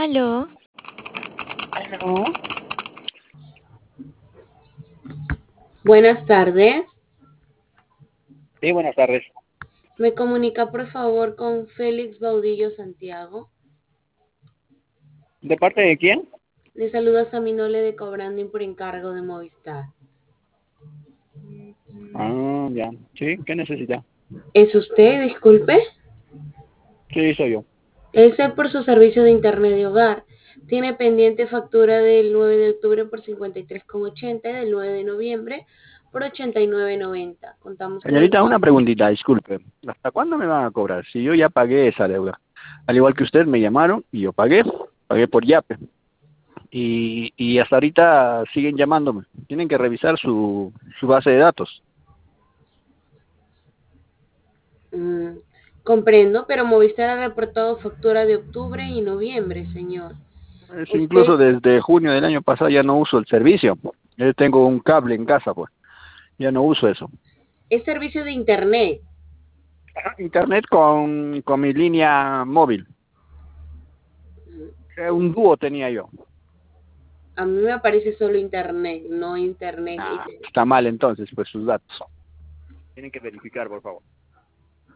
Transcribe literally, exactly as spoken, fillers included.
Aló, ¿Aló? Buenas tardes. Sí, buenas tardes. ¿Me comunica por favor con Félix Baudillo Santiago? ¿De parte de quién? Le saluda Saminole de Cobranding por encargo de Movistar. Ah, ya. Sí, ¿qué necesita? ¿Es usted, disculpe? Sí, soy yo. Ese por su servicio de internet de hogar. Tiene pendiente factura del nueve de octubre por cincuenta y tres con ochenta y del nueve de noviembre por ochenta y nueve noventa. Contamos con el Señorita, una pago. preguntita, disculpe. ¿Hasta cuándo me van a cobrar? Si yo ya pagué esa deuda. Al igual que usted, me llamaron y yo pagué. Pagué por Yape. Y, y hasta ahorita siguen llamándome. Tienen que revisar su, su base de datos. Mm, comprendo, pero Movistar ha reportado factura de octubre y noviembre, señor. Es incluso Usted desde junio del año pasado ya no uso el servicio. Yo tengo un cable en casa, pues. Ya no uso eso. es servicio de internet. Internet con, con mi línea móvil. Eh, Un dúo tenía yo. A mí me aparece solo internet, no internet. Ah, Es- está mal entonces, pues sus datos. Tienen que verificar, por favor.